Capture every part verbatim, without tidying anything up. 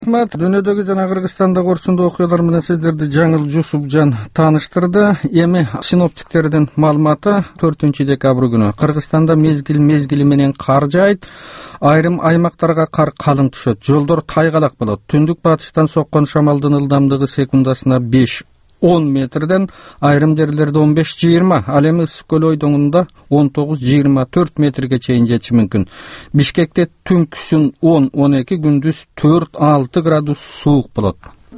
Рахмат. Дүйнөдөгү жана Кыргызстандагы орчундуу окуялар менен сиздерди Жаңыл Жусупжан тааныштырды. Эми синоптиктердин маалыматы төртүнчү декабрь күнү Кыргызстанда мезгил мезгили менен кар жаайт. Айрым аймактарга кар калың түшөт. Жолдор тайгалак болот. Түндүк батыштан соккон шамалдын ылдамдыгы секундасына беш он метрден, айрым жерлерде он беш жыйырма, ал эми Ысык көл ойдоңунда он тогуз жыйырма төрт метрге чейин жетиши мүмкүн. Бишкекте түнкүсүн он он эки, күндүз төрт алты градус суук болот.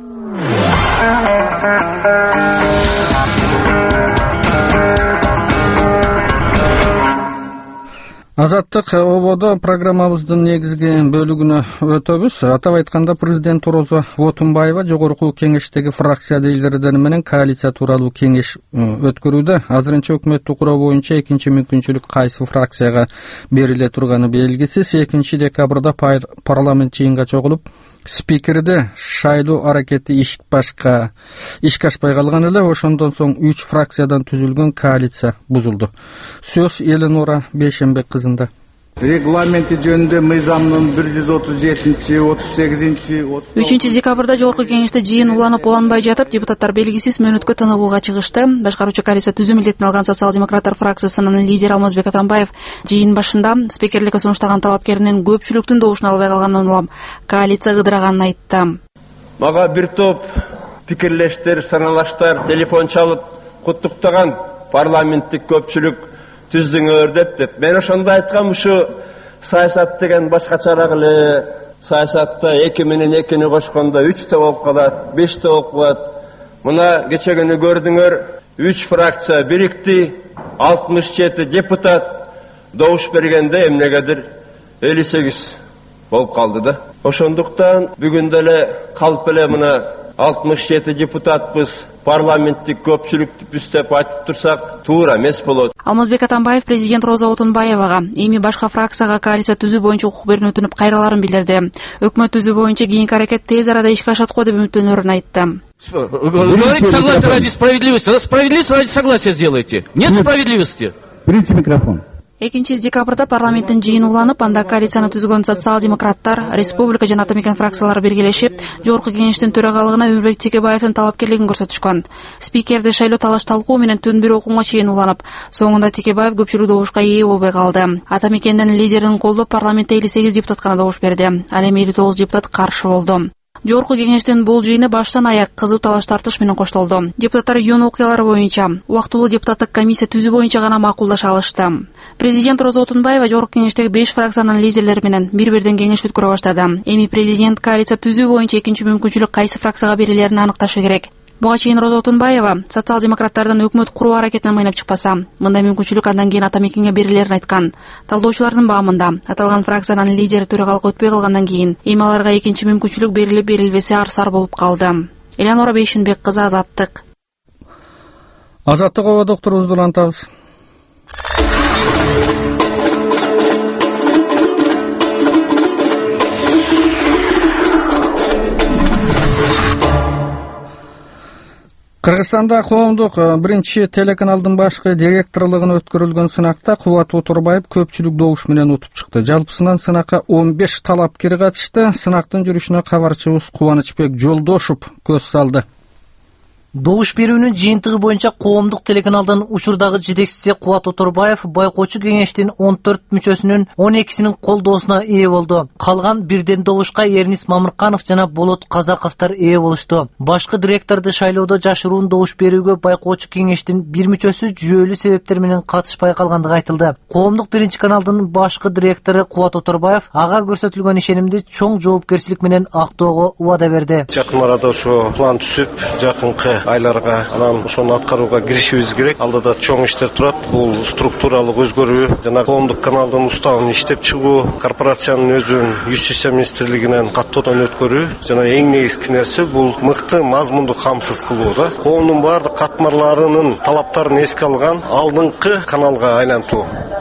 Азаттык ободо программабыздын негизги бөлүгүнө өтөбүз. Атап айтканда, президент Роза Отунбаева жогорку кеңештеги фракция дейлердери менен коалиция тууралуу кеңеш өткөрүүдө. Азырынча өкмөттү куруу боюнча экинчи мүмкүнчүлүк кайсы фракцияга бериле турганы белгисиз. экинчи декабрда парламент жыйынга чогулуп, спикерди шайлоо аракети иш башка ишке ашпай калган эле. Ошондон соң үч фракциядан түзүлгөн коалиция бузулду. Сөз Эленора Бейшенбек кызында. Регламенти жөнүндө мыйзамдын бир жүз отуз жетинчи, отуз сегизинчи, үчүнчү декабрда жогорку кеңеште жыйын уланып уланбай жатып, депутаттар белгисиз мөөнөткө тыныгууга чыгышты. Башкаруучу коалиция түзүү милдетин алган социал-демократтар фракциясынын лидери Алмазбек Атамбаев жыйын башында спикерликке сунуштаган талапкеринин көпчүлүктүн добушун албай калганынан улам коалиция ыдыраганын айтты. Мага бир топ пикирлештер, саналаштар телефон чалып куттуктаган, парламенттик көпчүлүк түздүңөр деп деп. Мен ошондо айткам, ушу саясат деген башкачараак эле. Саясатта эки менен экини кошкондо үчтө болуп калат, бештө болуп калат. Мына кече күнү көрдүңөр, үч фракция бирикти, алтымыш жети депутат добуш бергенде эмнегедир элүү сегиз болуп калды да. Ошондуктан бүгүн деле калп эле мына алтымыш жети депутатпыз, парламенттик көпчүлүкпүз деп айтып турсак туура эмес болот. Алмазбек Атамбаев президент Роза Отунбаевага эми башка фракцияга коалиция түзүү боюнча укук берүүнү өтүнүп кайрыларын билдирди. Өкмөт түзүү боюнча кийинки аракет тез арада ишке ашат го деп үмүттөнөрүн айтты. Говорите согласие ради справедливости. Справедливость ради согласия сделайте. Нет справедливости. Берите микрофон. экинчи декабрда парламенттин жыйыны уланып, анда коалицияны түзгөн социал-демократтар, республика жана Атамекен фракциялары биргелешип, жогорку кеңештин төрагалыгына Өмүрбек Текебаевдин талапкерлигин көрсөтүшкөн. Спикерди шайлоо талаш талкуу менен түн бир окууга чейин уланып, соңунда Текебаев көпчүлүк добушка ээ болбой калды. Атамекендин лидерин колдоп парламентте элүү сегиз депутат гана добуш берди. Ал эми элүү тогуз депутат каршы болду. Жогорку кеңештин бул жыйыны баштан аяк кызуу талаш тартыш менен коштолду. Депутаттар юун окуялары боюнча убактылуу депутаттык комиссия түзүү боюнча гана макулдаша алышты. Президент Роза Отунбаева жогорку кеңештеги беш фракциянын лидерлери менен бир-бирден кеңеш өткөрө баштады. Эми президент коалиция түзүү боюнча экинчи мүмкүнчүлүк кайсы фракцияга берилерин аныкташы керек. Буга чейин Роза Отунбаева социал-демократтардан өкмөт куруу аракетине майнап чыкпаса, мындай мүмкүнчүлүк андан кийин Атамекенге берилерин айткан. Талдоочулардын баамында аталган фракциянын лидери төрагалыкка өтпөй калгандан кийин эми аларга экинчи мүмкүнчүлүк берилип берилбеси арсар болуп калды. Эленора Бейшенбек кызы, Азаттык. Азаттык оба докторубузду улантабыз. Кыргызстанда коомдук биринчи телеканалдын башкы директорлугуна өткөрүлгөн сынакта Кубат Отурбаев көпчүлүк добуш менен утуп чыкты. Жалпысынан сынакка он беш талапкер катышты. Сынактын жүрүшүнө кабарчыбыз Кубанычбек Жолдошов көз салды. Добуш берүүнүн жыйынтыгы боюнча коомдук телеканалдын учурдагы жетекчиси Кубат Отурбаев байкоочу кеңештин он төрт мүчөсүнүн он экисинин колдоосуна ээ болду. Калган бирден добушка Эрнис Мамырканов жана Болот Казаковдор ээ болушту. Башкы директорду шайлоодо жашыруун добуш берүүгө байкоочу кеңештин бир мүчөсү жүйөлүү себептер менен катышпай калгандыгы айтылды. Коомдук биринчи каналдын башкы директору Кубат Отурбаев ага көрсөтүлгөн ишенимди чоң жоопкерчилик менен актоого убада берди. Жакын арада ошо план түзүп, жакынкы айларга анан ошону аткарууга киришибиз керек. Алдыда чоң иштер турат. Бул структуралык өзгөрүү жана коомдук каналдын уставын иштеп чыгуу, корпорациянын өзүн Юстиция министрлигинен каттоодон өткөрүү жана эң негизги нерсе бул мыкты мазмундук камсыз кылуу да. Коомдун баардык катмарларынын талаптарын эске алган алдыңкы каналга айлантуу.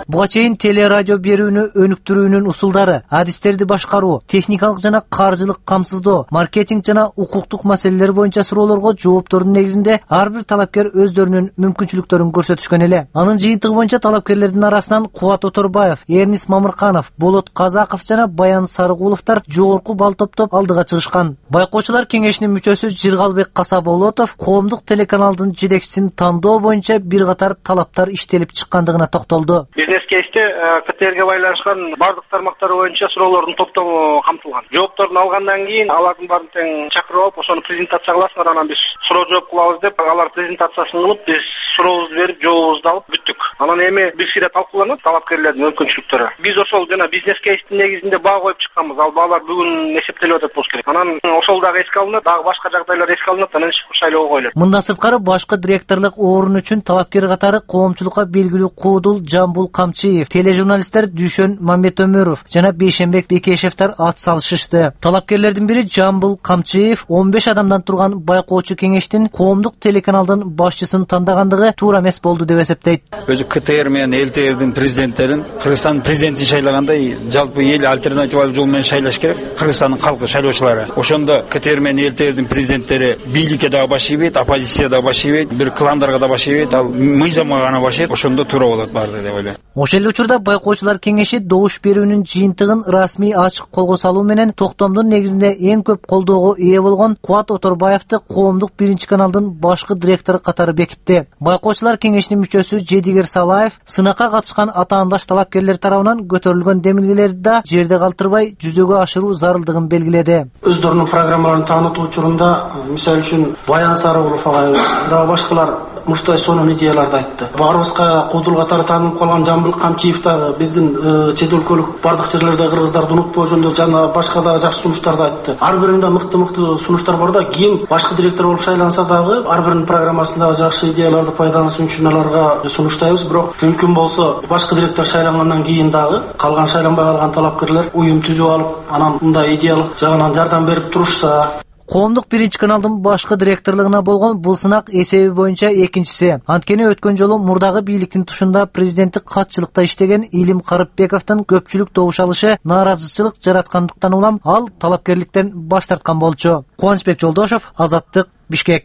Буга чейин теле радио берүүнү өнүктүрүүнүн усулдары, адистерди башкаруу, техникалык жана каржылык камсыздоо, маркетинг жана укуктук маселелер боюнча суроолорго жооптордун негизинде ар бир талапкер өздөрүнүн мүмкүнчүлүктөрүн көрсөтүшкөн эле. Анын жыйынтыгы боюнча талапкерлердин арасынан Кубат Оторбаев, Эрнис Мамырканов, Болот Казаков жана Баян Сарыгуловдор жогорку балл топтоп алдыга чыгышкан. Байкоочулар кеңешинин мүчөсү Жиргалбек Касаболотов коомдук телеканалдын жетекчисин тандоо боюнча бир катар талаптар иштелип чыккандыгына токтолду. Бизнес кейсте КТРге байланышкан бардык тармактары боюнча суроолордун топтому камтылган. Жоопторун алгандан кийин алардын баарын тең чакырып алып, ошону презентация кыласыңар, анан биз суроо жооп кылабыз деп, алар презентациясын кылып, биз сурообузду берип, жообубузду алып бүттүк. Анан эми бир сыйда талкууланат талапкерлердин мүмкүнчүлүктөрү. Биз ошол жана бизнес кейстин негизинде баа коюп чыкканбыз. Ал баалар бүгүн эсептелип атат болуш керек. Анан ошол дагы эске алынат, дагы башка жагдайлар эске алынат, анан шайлоого коюлат. Мындан сырткары башкы директорлук орун үчүн талапкер катары коомчулукка белгилүү Куудул Жамбул Камчиев, тележурналисттер Дүйшөн Мамбетөмөров жана Бейшенбек Бекешевтер ат салышышты. Талапкерлердин бири Жамбул Камчиев он беш адамдан турган байкоочу кеңештин коомдук телеканалдын башчысын тандагандыгы туура эмес болду деп эсептейт. Өзү КТР менен ЛТРдин президенттерин Кыргызстан президентин шайлагандай жалпы эл альтернативалык жол менен шайлаш керек. Кыргызстандын калкы шайлоочулары. Ошондо КТР менен ЛТРдин президенттери бийликке дагы баш ийбейт, оппозицияга дагы баш ийбейт, бир кландарга да баш ийбейт, ал мыйзамга гана баш ийет. Ошондо туура болот баардыгы деп ойлойм. Ошол эле учурда байкоочулар кеңеши добуш берүүнүн жыйынтыгын расмий ачык колго салуу менен токтомдун негизинде эң көп колдоого ээ болгон Кубат Оторбаевди коомдук биринчи каналдын башкы директору катары бекитти. Байкоочулар кеңешинин мүчөсү Жедигер Салаев сынакка катышкан атаандаш талапкерлер тарабынан көтөрүлгөн демилгелерди да жерде калтырбай жүзөгө ашыруу зарылдыгын белгиледи. Өздөрүнүн программаларын таанытуу учурунда, мисалы үчүн Баян Сарыгулов агай да башкалар муштай сонун идеяларды айтты. Баарыбызга Куудул катары таанылып калган Жамбыл Камчиев дагы биздин чет өлкөлүк бардык жерлерде кыргыздарды унутпоо жөнүндө жана башка да жакшы сунуштарды айтты. Ар биринде мыкты-мыкты сунуштар бар да, кийин башкы директор болуп шайланса дагы ар биринин программасында жакшы идеяларды пайдаланышын үчүн аларга сунуштайбыз. Бирок мүмкүн болсо башкы директор шайлангандан кийин дагы калган шайланбай калган талапкерлер уюм түзүп алып, анан мындай идеялык жагынан жардам берип турушса. Коомдук биринчи каналдын башкы директорлугуна болгон бул сынак эсеби боюнча экинчиси. Анткени өткөн жолу мурдагы бийликтин тушунда президенттик катчылыкта иштеген Илим Карыпбековдун көпчүлүк добуш алышы нааразычылык жараткандыктан улам ал талапкерликтен баш тарткан болчу. Кубанычбек Жолдошов, Азаттык, Бишкек.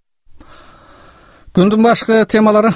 Күндүн башкы темалары.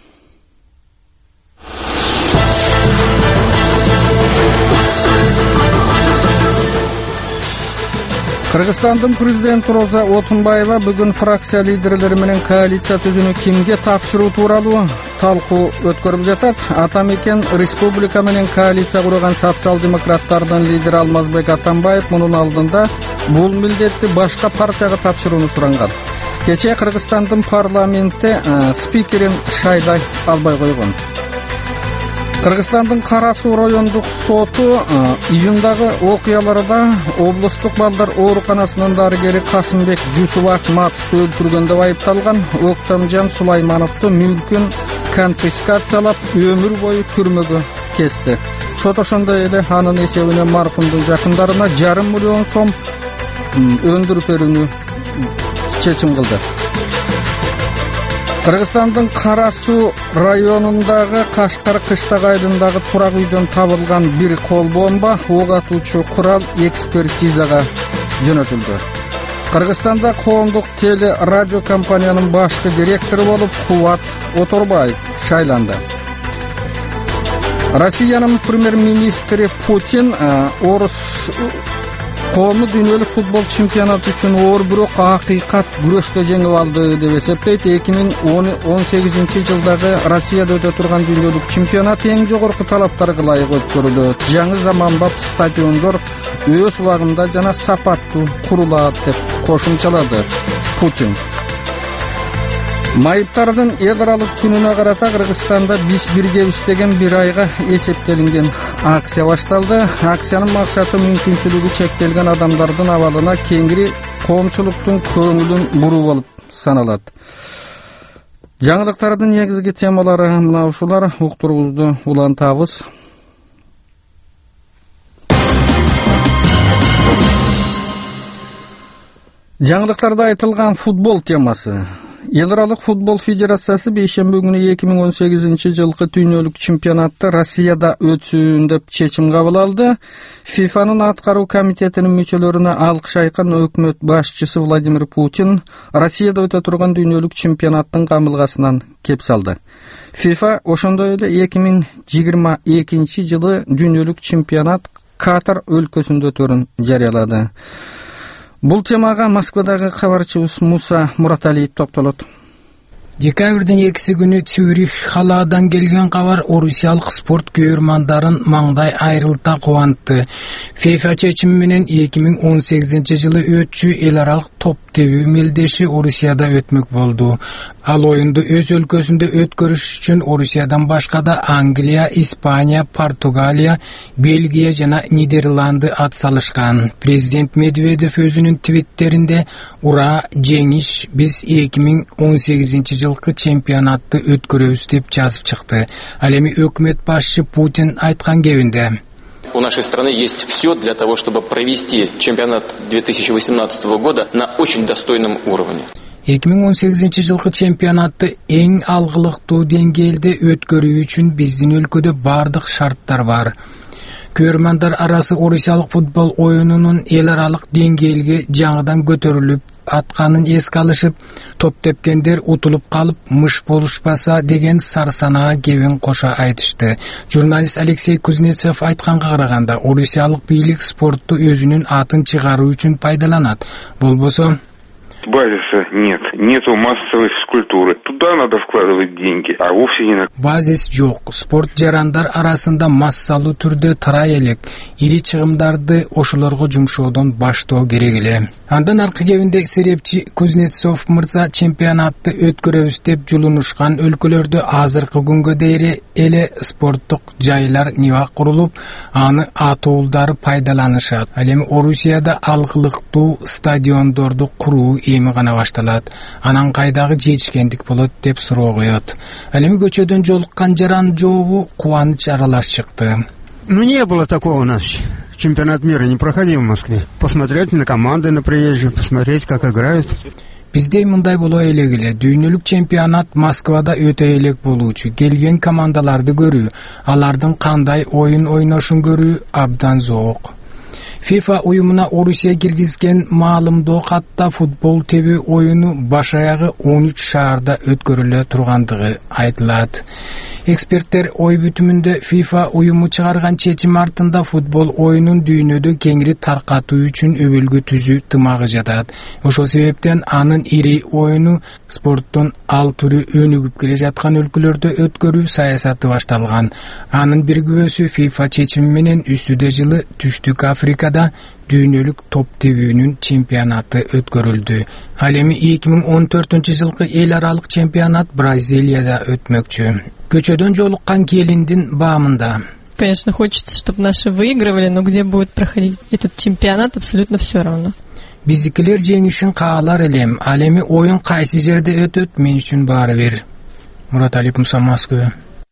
Кыргызстандын президенти Роза Отунбаева бүгүн фракция лидерлери менен коалиция түзүүнү кимге тапшыруу тууралуу талкуу өткөрүп жатат. Атамекен республика менен коалиция курган социал-демократтардын лидери Алмазбек Атамбаев мунун алдында бул милдетти башка партияга тапшырууну суранган. Кечээ Кыргызстандын парламенти спикерин шайлай албай койгон. Кыргызстандын Кара Суу райондук соту июндагы окуяларда облустук балдар ооруканасынын дарыгери Касымбек Жусуп Акматовду өлтүргөн деп айыпталган Октомжан Сулаймановду мүлкүн конфискациялап өмүр бою түрмөгө кести. Сот ошондой эле анын эсебине маркумдун жакындарына жарым миллион сом өндүрүп берүүнү чечим кылды. Кыргызстандын Кара Суу районундагы Кашкар кыштак айылындагы турак үйдөн табылган бир кол бомба ок атуучу курал экспертизага жөнөтүлдү. Кыргызстанда коомдук теле радио компаниянын башкы директору болуп Кубат Оторбаев шайланды. Россиянын премьер-министри Путин орус коомдук дүйнөлүк футбол чемпионаты үчүн оор бирок акыйкат күрөштө жеңип алды деп эсептейт. эки миң он сегизинчи жылдагы Россияда өтө турган дүйнөлүк чемпионат эң жогорку талаптарга ылайык өткөрүлөт. Жаңы заманбап стадиондор өз убагында жана сапаттуу курулат деп кошумчалады Путин. Майыптардын эл аралык күнүнө карата Кыргызстанда биз биргебиз деген бир айга эсептелинген акция башталды. Акциянын максаты мүмкүнчүлүгү чектелген адамдардын абалына кеңири коомчулуктун көңүлүн буруу болуп саналат. Жаңылыктардын негизги темалары мына ушулар. Уктуруубузду улантабыз. Жаңылыктарда айтылган футбол темасы. Эл аралык футбол федерациясы бейшемби күнү эки миң он сегизинчи жылкы дүйнөлүк чемпионатты Россияда өтсүн деп чечим кабыл алды. ФИФАнын аткаруу комитетинин мүчөлөрүнө алкыш айткан өкмөт башчысы Владимир Путин Россияда өтө турган дүйнөлүк чемпионаттын камылгасынан кеп салды. ФИФА ошондой эле эки миң жыйырма экинчи жылы дүйнөлүк чемпионат Катар өлкөсүндө өтөрүн жарыялады. Бул темага Москвадагы кабарчыбыз Муса Мураталиев токтолот. Декабрдын экиси күнү Цюрих халаадан келген кабар орусиялык спорт көрөрмандарын маңдай айрылта кубантты. ФИФА чечими менен эки миң он сегизинчи жылы өтчү эл аралык топ тебүү мелдеши Орусияда өтмөк болду. Ал оюнду өз өлкөсүндө өткөрүш үчүн Орусиядан башка да Англия, Испания, Португалия, Бельгия жана Нидерланды ат салышкан. Президент Медведев өзүнүн твиттеринде «Ура, жеңиш, биз эки миң он сегизинчи жылкы чемпионатты өткөрөбүз» деп жазып чыкты. Ал эми өкмөт башчы Путин айткан кебинде: У нашей страны есть все для того, чтобы провести чемпионат две тысячи восемнадцатого года на очень достойном уровне. эки миң он сегизинчи жылкы чемпионатты эң алгылыктуу деңгээлде өткөрүү үчүн биздин өлкөдө бардык шарттар бар. Көрөрмандар арасы орусиялык футбол оюнунун эл аралык деңгээлге жаңыдан көтөрүлүп атканын эске алышып, топ тепкендер утулуп калып мыш болушпаса деген сарсанаа кебин кошо айтышты. Журналист Алексей Кузнецов айтканга караганда, орусиялык бийлик спортту өзүнүн атын чыгаруу үчүн пайдаланат. Болбосо базиса нет, нету массовой физкультуры. Туда надо вкладывать деньги, а вовсе не на... Базис жок. Спорт жарандар арасында массалуу түрдө тарай элек. Ири чыгымдарды ошолорго жумшоодон баштоо керек эле. Андан аркы кебинде серепчи Кузнецов мырза чемпионатты өткөрөбүз деп жулунушкан өлкөлөрдө азыркы күнгө дейре эле спорттук жайлар нибак курулуп, аны атуулдары пайдаланышат. Ал эми Орусияда алгылыктуу стадиондорду куруу эми гана башталат. Анан кайдагы жетишкендик болот деп суроо коет. Ал эми көчөдөн жолуккан жаран жообу кубаныч аралаш чыкты. Ну не было такого у нас. Чемпионат мира не проходил в Москве. Посмотреть на команды, на приезжих, посмотреть, как играют. Бизде мындай боло элек эле. Дүйнөлүк чемпионат Москвада өтө элек болуучу. Келген командаларды көрүү, алардын кандай оюн ойношун көрүү абдан зоок. ФИФА уюмуна Орусия киргизген маалымдоо катта футбол тебүү оюну баш аягы он үч шаарда өткөрүлө тургандыгы айтылат. Эксперттер ой бүтүмүндө ФИФА уюму чыгарган чечим артында футбол оюнун дүйнөдө кеңири таркатуу үчүн өбөлгө түзүү тымагы жатат. Ошол себептен анын ири оюну спорттун ал түрү өнүгүп келе жаткан өлкөлөрдө өткөрүү саясаты башталган. Анын бир күбөсү ФИФА чечими менен үстүдө жылы Түштүк Африкада дүйнөлүк топ тебүүнүн чемпионаты өткөрүлдү. Ал эми эки миң он төртүнчү жылкы эл аралык чемпионат Бразилияда өтмөкчү. Көчөдөн жолуккан келиндин баамында: Конечно, хочется, чтобы наши выигрывали, но где будет проходить этот чемпионат, абсолютно все равно. Биздикилер жеңишин каалар элем. Ал эми оюн кайсы жерде өтөт, мен үчүн баары бир. Мураталиев, Муса, Москва.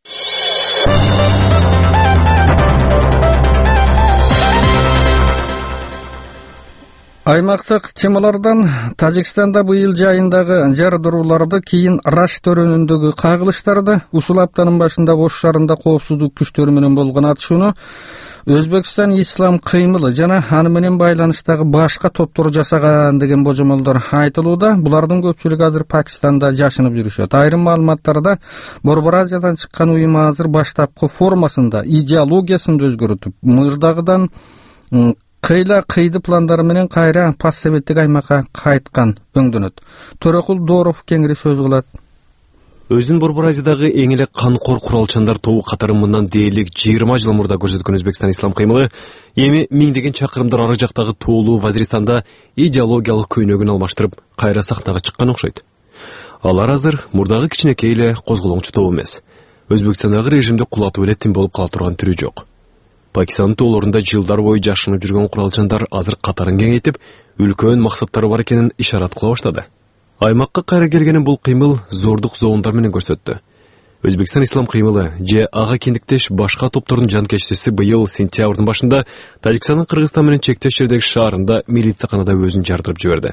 Аймактык темалардан Тажикстанда быйыл жайындагы жардырууларды кийин Раш төрөнүндөгү кагылыштарды ушул аптанын башында Ош шаарында коопсуздук күчтөрү менен болгон атышууну Өзбекстан Ислам кыймылы жана аны менен байланыштагы башка топтор жасаган деген божомолдор айтылууда. Булардын көпчүлүгү азыр Пакистанда жашынып жүрүшөт. Айрым маалыматтарда Борбор Азиядан чыккан уюм азыр баштапкы формасында идеологиясын өзгөртүп, мырдагыдан кыйла кыйды пландары менен кайра постсоветтик аймакка кайткан өңдөнөт. Төрөкул Дооров кеңири сөз кылат. Өзүн Борбор Азиядагы эң эле канкор куралчандар тобу катары мындан дээрлик жыйырма жыл мурда көрсөткөн Өзбекстан Ислам кыймылы эми миңдеген чакырымдар ары жактагы тоолуу Вазиристанда идеологиялык көйнөгүн алмаштырып кайра сахнага чыккан окшойт. Алар азыр мурдагы кичинекей эле козголоңчу топ эмес. Өзбекстандагы режимди кулатып эле тим болуп кала турган түрү жок. Пакистандын тоолорунда жылдар бою жашынып жүргөн куралчандар азыр катарын кеңейтип, үлкөн максаттары бар экенин ишарат кыла баштады. Аймакка кайра келгенин бул кыймыл зордук зоондар менен көрсөттү. Өзбекстан Ислам кыймылы же ага кендиктеш башка топтордун жанкечтиси быйыл сентябрдын башында Тажикстандын Кыргызстан менен чектеш жердеги шаарында милицияканада өзүн жардырып жиберди.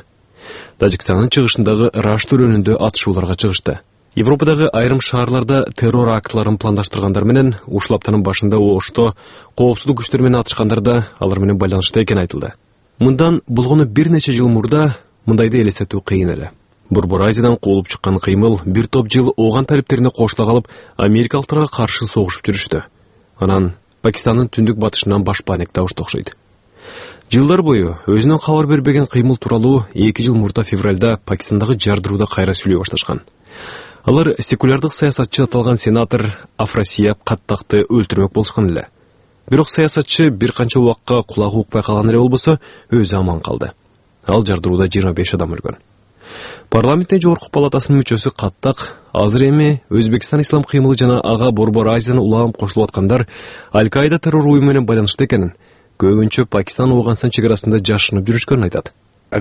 Тажикстандын чыгышындагы Рашт өрөөнүндө атышууларга чыгышты. Европадагы айрым шаарларда террор актларын пландаштыргандар менен ушул аптанын башында Ошто коопсуздук күчтөр менен атышкандар да алар менен байланышта экени айтылды. Мындан болгону бир нече жыл мурда мындайды элестетүү кыйын эле. Борбор Азиядан куулуп чыккан кыймыл бир топ жыл ооган талиптерине кошула калып, америкалыктарга каршы согушуп жүрүштү. Анан Пакистандын түндүк батышынан баш паник табышты окшойт. Жылдар бою өзүнөн кабар бербеген кыймыл тууралуу эки жыл мурда февралда Пакистандагы жардырууда кайра сүйлөй башташкан. Алар секулярдык саясатчы аталган сенатор Афрасияб Каттакты өлтүрмөк болушкан эле. Бирок саясатчы бир канча убакка кулагы укпай калган эле болбосо, өзү аман калды. Ал жардырууда жыйырма беш адам өлгөн. Парламенттин жогорку палатасынын мүчөсү Каттак азыр эми Өзбекстан ислам кыймылы жана ага Борбор Азияны улам кошулуп аткандар Аль-Каида террор уюму менен байланышта экенин, көбүнчө Пакистан Афганистан чек арасында жашынып жүрүшкөнүн айтат.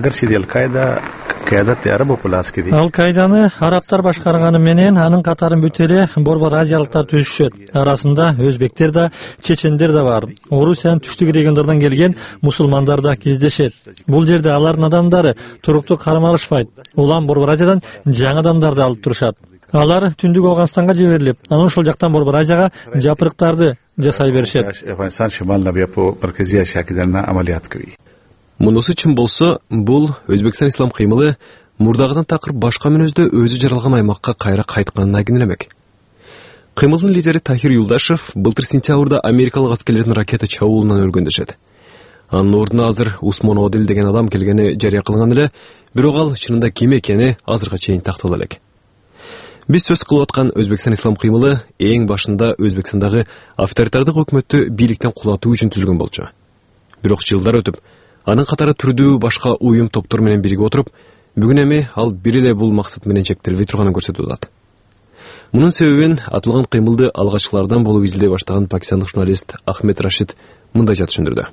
Аль-Каиданы арабтар башкарганы менен анын катарын бүт эле Борбор Азиялыктар түзүшөт. Арасында өзбектер да, чечендер да бар. Орусиянын түштүк региондордон келген мусулмандар да кездешет. Бул жерде алардын адамдары туруктуу карама алышпайт. Улам Борбор Азиядан жаңы адамдарды алып турушат. Алар түндүк Афганистанга жиберилип, анан ошол жактан Борбор Азияга жапырыктарды жасай беришет. Мунусу чын болсо, бул Өзбекстан ислам кыймылы мурдагыдан такыр башка мүнөздө өзү жаралган аймакка кайра кайтканын айгинелемек. Кыймылдын лидери Тахир Юлдашев былтыр сентябрда америкалык аскерлердин ракета чабуулунан өлгөн дешет. Анын ордуна азыр Усмон Одил деген адам келгени жарыя кылынган эле, бирок ал чынында ким экени азырга чейин тактала элек. Биз сөз кылып аткан Өзбекстан ислам кыймылы эң башында Өзбекстандагы авторитардык өкмөттү бийликтен кулатуу үчүн түзүлгөн болчу. Бирок жылдар өтүп, анын катары түрдүү башка уюм топтор менен бирге отуруп, бүгүн эми ал бир эле бул максат менен чектелбей турганын көрсөтүп атат. Мунун себебин атылган кыймылды алгачкылардан болуп изилдей баштаган пакистандык журналист Ахмед Рашид мындайча түшүндүрдү.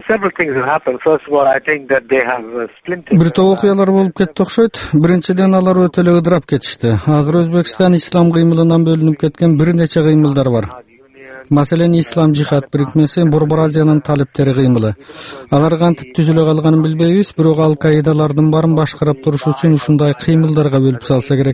Бир топ окуялар болуп кетти окшойт. Биринчиден алар өтө эле ыдырап кетишти. Азыр Өзбекстан ислам кыймылынан бөлүнүп кеткен бир нече кыймылдар бар. Маселен, Ислам жихад бирикмеси Борбор Азиянын талиптери кыймылы. Алар кантип түзүлө калганын билбейбиз, бирок Аль-Каидалардын барын башкарып туруш үчүн ушундай кыймылдарга бөлүп салса керек.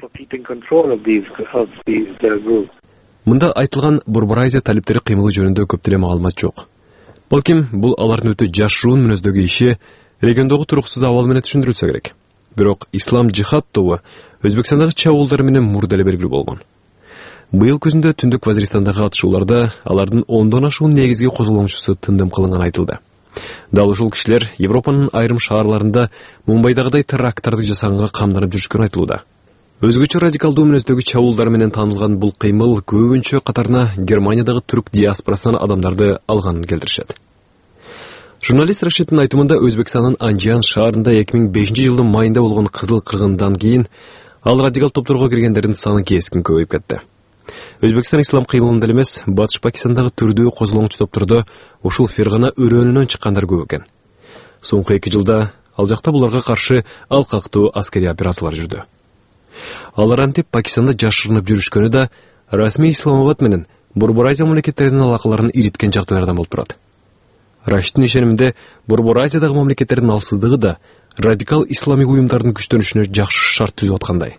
Мында айтылган Борбор Азия талиптери кыймылы жөнүндө көп деле маалымат жок. Балким бул алардын өтө жашыруун мүнөздөгү иши региондогу туруксуз абал менен түшүндүрүлсө керек. Бирок Ислам жихад тобу Өзбекстандагы чабуулдар менен мурда эле белгилүү болгон. Быйыл күзүндө түндүк Вазиристандагы атышууларда алардын ондон ашуун негизги козголоңчусу тындым кылынганы айтылды. Дал ушул кишилер Европанын айрым шаарларында Мумбайдагыдай теракттарды жасаганга камданып жүрүшкөнү айтылууда. Өзгөчө радикалдуу мүнөздөгү чабуулдар менен таанылган бул кыймыл көбүнчө катарына Германиядагы түрк диаспорасынан адамдарды алганын келтиришет. Журналист Рашидтин айтымында Өзбекстандын Анжиан шаарында эки миң бешинчи жылдын майында болгон кызыл кыргындан кийин ал радикал топторго киргендердин саны кескин көбөйүп кетти. Өзбекстан ислам кыймылында эмес, Батыш Пакистандагы түрдүү козголоңчу топтордо ушул Фергана өрөөнүнөн чыккандар көп экен. Соңку эки жылда ал жакта буларга каршы алкактуу аскерий операциялар жүрдү. Алар антип Пакистанда жашырынып жүрүшкөнү да расмий Исламабад менен Борбор Азия мамлекеттеринин алакаларын ириткен жагдайлардан болуп турат. Рашидтин ишениминде Борбор Азиядагы мамлекеттердин алсыздыгы да радикал исламий уюмдардын күчтөнүшүнө жакшы шарт түзүп аткандай.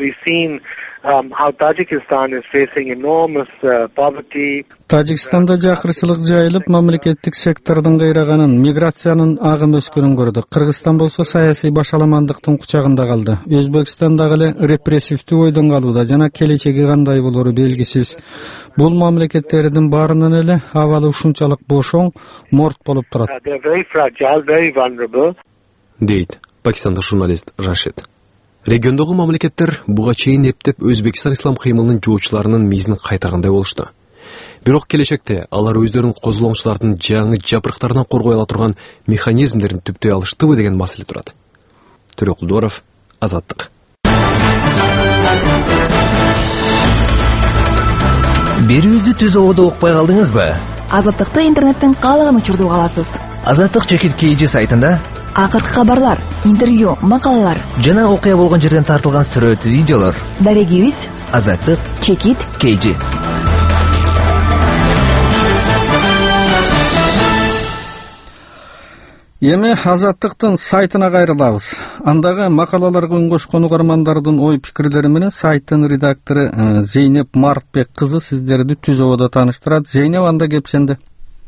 Тажикстанда жакырчылык жайылып, мамлекеттик сектордун кыйраганын, миграциянын агым өскөнүн көрдүк. Кыргызстан болсо саясий башаламандыктын кучагында калды. Өзбекстан дагы эле репрессивдүү ойдон калууда жана келечеги кандай болору белгисиз. Бул мамлекеттердин баарынын эле абалы ушунчалык бошоң, морт болуп турат. Дейт пакистандык журналист Рашид. Региондогу мамлекеттер буга чейин эптеп Өзбекстан ислам кыймылынын жоочуларынын мизин кайтаргандай болушту. Бирок келечекте алар өздөрүнүн козголоңчулардын жаңы жапырыктарынан коргой ала турган механизмдерин түптөй алыштыбы деген маселе турат. Төрөкулдоров, Азаттык. Берүүбүздү түз ободо укпай калдыңызбы? Азаттыкты интернеттен каалаган учурда уга аласыз. Азаттык чекит кейжи сайтында акыркы кабарлар, интервью, макалалар жана окуя болгон жерден тартылган сүрөт, видеолор. Дарегибиз Азаттык чекит кейжи. Эми Азаттыктын сайтына кайрылабыз. Андагы макалаларга үн кошкон угармандардын ой пикирлери менен сайттын редактору Зейнеп Мартбек кызы сиздерди түз ободо тааныштырат. Зейнеп, анда кеп сенде.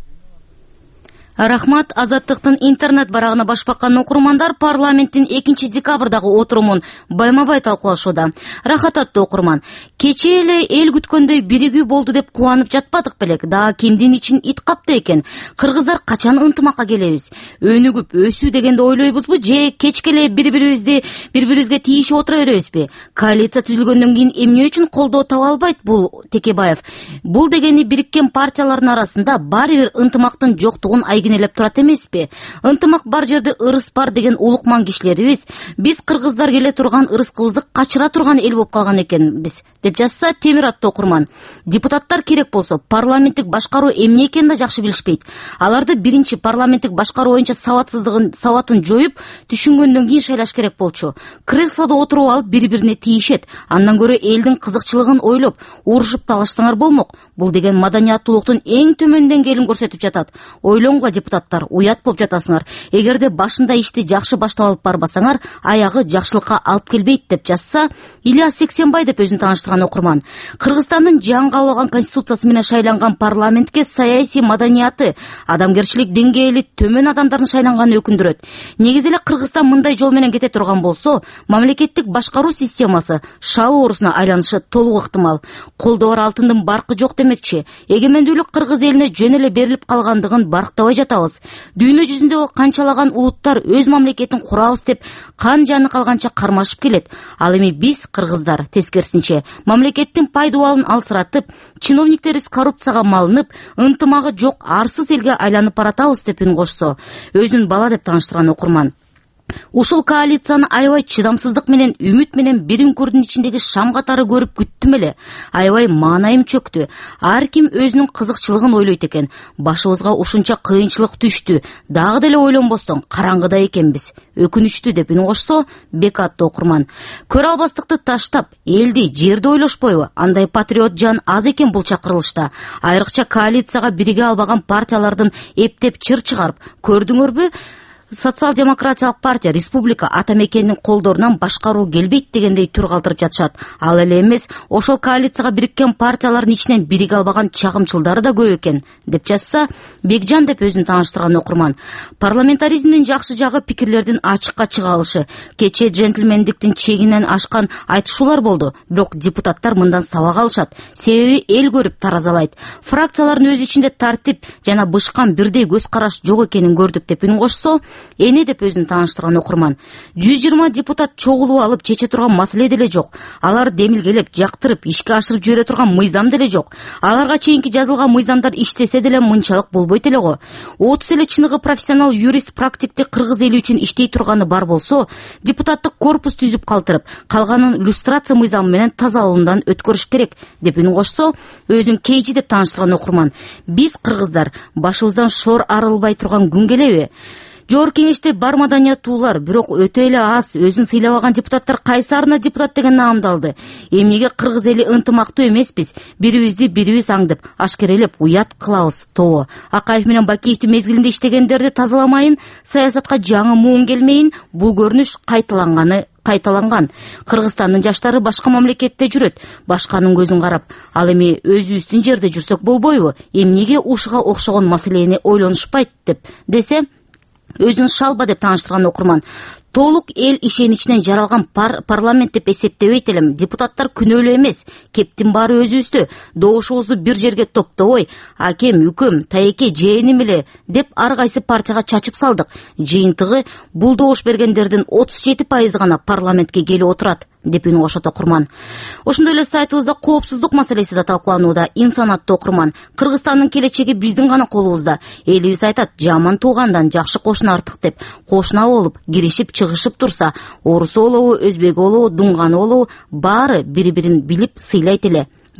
Рахмат. Азаттыктын интернет барагына баш баккан окурмандар парламенттин экинчи декабрдагы отурумун байма-бай талкуулашууда. Рахат аттуу окурман, кечээ эле эл күткөндөй биригүү болду деп кубанып жатпадык белек. Да кимдин ичин ит капты экен? Кыргыздар качан ынтымакка келебиз? Өнүгүп өсүү дегенди ойлойбузбу же кечке эле бири-бирибизди бири-бирибизге тийишип отура беребизби? Коалиция түзүлгөндөн кийин эмне үчүн колдоо таба албайт бул Текебаев? Бул дегени бириккен партиялардын арасында баары бир ынтымактын жоктугун айгинелеп турат эмеспи? Ынтымак бар жерде ырыс бар деген улукман кишилерибиз биз кыргыздар келе турган ырыскыбызды качыра турган эл болуп калган экенбиз, деп жазса Темир аттуу окурман. Депутаттар керек болсо парламенттик башкаруу эмне экенин да жакшы билишпейт. Аларды биринчи парламенттик башкаруу боюнча сабатсыздыгын сабатын жоюп, түшүнгөндөн кийин шайлаш керек болчу. Креслодо отуруп алып бири-бирине тийишет. Андан көрө элдин кызыкчылыгын ойлоп, урушуп талашсаңар болмок. Бул деген маданияттуулуктун эң төмөн деңгээлин көрсөтүп жатат. Ойлоңгула депутаттар, уят болуп жатасыңар. Эгерде башында ишти жакшы баштап алып барбасаңар, аягы жакшылыкка алып келбейт, деп жазса Ильяс Сексенбай, деп өзүн тааныштырган окурман. Кыргызстандын жаңы кабыл алган конституциясы менен шайланган парламентке саясий маданияты, адамгерчилик деңгээли төмөн адамдардын шайланганын өкүндүрөт. Негизи эле Кыргызстан мындай жол менен кете турган болсо, мамлекеттик башкаруу системасы шал оорусуна айланышы толук ыктымал. Колдо бар алтындын баркы жок демекчи. Эгемендүүлүк Кыргыз элине жөн эле берилип калгандыгын барктабай жатабыз. Дүйнө жүзүндөгү канчалаган улуттар өз мамлекетин курабыз деп кан жаны калганча кармашып келет. Ал эми биз кыргыздар тескерисинче мамлекеттин пайдубалын алсыратып, чиновниктерибиз коррупцияга малынып, ынтымагы жок арсыз элге айланып баратабыз деп үн кошсо, өзүн бала деп тааныштырган окурман. Ушул коалицияны аябай чыдамсыздык менен, үмүт менен бир үңкүрдүн ичиндеги шам катары көрүп күттүм эле. Аябай маанайым чөктү. Ар ким өзүнүн кызыкчылыгын ойлойт экен. Башыбызга ушунча кыйынчылык түштү. Дагы деле ойлонбостон караңгыда экенбиз. Өкүнүчтүү, деп үн кошсо Бек аттуу окурман. Көрө албастыкты таштап, элди, жерди ойлошпойбу? Андай патриот жан аз экен бул чакырылышта. Айрыкча коалицияга бириге албаган партиялардын эптеп чыр чыгарып, көрдүңөрбү? Социал-демократиялык партия, республика ата мекенинин колдорунан башкаруу келбейт дегендей түр калтырып жатышат. Ал эле эмес, ошол коалицияга бириккен партиялардын ичинен бириге албаган чагымчылдары да көп экен, деп жазса Бекжан, деп өзүн тааныштырган окурман. Парламентаризмдин жакшы жагы пикирлердин ачыкка чыга алышы. Кечээ джентльмендиктин чегинен ашкан айтышуулар болду, бирок депутаттар мындан сабак алышат. Себеби эл көрүп таразалайт. Фракциялардын өз ичинде тартип жана бышкан бирдей көз караш жок экенин көрдүк, деп үн кошсо эне, деп өзүн тааныштырган окурман. жүз жыйырма депутат чогулуп алып чече турган маселе деле жок. Алар демилгелеп, жактырып, ишке ашырып жибере турган мыйзам деле жок. Аларга чейинки жазылган мыйзамдар иштесе деле мынчалык болбойт эле го. отуз эле чыныгы профессионал юрист практикти кыргыз эли үчүн иштей турганы бар болсо, депутаттык корпус түзүп калтырып, калганын иллюстрация мыйзамы менен тазалоондан өткөрүш керек, деп үн кошсо, өзүн кейжи, деп тааныштырган окурман. Биз кыргыздар башыбыздан шор арылбай турган күн келеби? Жогорку кеңеште бар маданияттуулар, бирок өтө эле аз. Өзүн сыйлабаган депутаттар кайсарына депутат деген наамды алды. Эмнеге кыргыз эли ынтымактуу эмеспиз? Бирибизди бирибиз аңдып, ашкерелеп уят кылабыз, тобо. Акаев менен Бакиевди мезгилинде иштегендерди тазаламайын, саясатка жаңы муун келмейин, бул көрүнүш кайталанганы кайталанган. Кыргызстандын жаштары башка мамлекетте жүрөт, башканын көзүн карап. Ал эми өзүбүздүн жерде жүрсөк болбойбу? Эмнеге ушуга окшогон маселени ойлонушпайт, деп десе, өзүн шалба, деп тааныштырган окурман. Толук эл ишеничинен жаралган пар парламент деп эсептебейт элем. Депутаттар күнөөлүү эмес. Кептин баары өзүбүздө. Добушубузду бир жерге топтобой, акем, үкөм, тайеке, жээним эле деп ар кайсы партияга чачып салдык. Жыйынтыгы бул добуш бергендердин отуз жети пайызы гана парламентке келип отурат, деп үн кошот окурман. Ошондой эле сайтыбызда коопсуздук маселеси да талкууланууда. Инсан аттуу окурман. Кыргызстандын келечеги биздин гана колубузда. Элибиз айтат, жаман туугандан жакшы кошуна артык деп. Кошуна болуп, киришип чыгышып турса, орусу болобу, өзбеги болобу, дуңганы болобу, баары бири-бирин билип сыйлайт эле.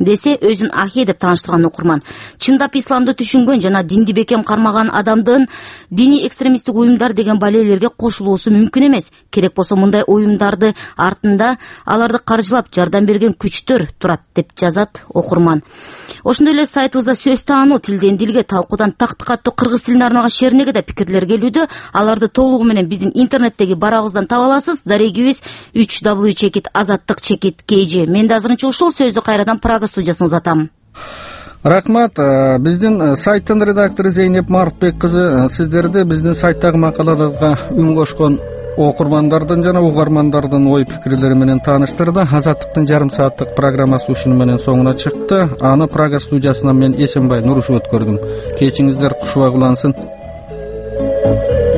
десе өзүн ахи деп тааныштырган окурман. Чындап исламды түшүнгөн жана динди бекем кармаган адамдын диний экстремисттик уюмдар деген балелерге кошулуусу мүмкүн эмес. Керек болсо мындай уюмдарды артында аларды каржылап жардам берген күчтөр турат деп жазат окурман. Ошондой эле сайтыбызда сөз таануу тилден дилге талкуудан тактыкка аттуу кыргыз тилине арналган шернеге да пикирлер келүүдө. Аларды толугу менен биздин интернеттеги барагыбыздан таба аласыз. Дарегибиз үч дабл чекит азаттык чекит kg. Мен да азырынча ушул сөздү кайрадан Прага студиясына узатам. Рахмат. Биздин сайттын редактору Зейнеп Марпбек кызы сиздерди биздин сайттагы макалаларга үн кошкон окурмандардын жана угармандардын ой пикирлери менен тааныштырды. Азаттыктын жарым сааттык программасы ушуну менен соңуна чыкты. Аны Прага студиясынан мен Эсенбай Нурушев өткөрдүм. Кечиңиздер кушубак улансын.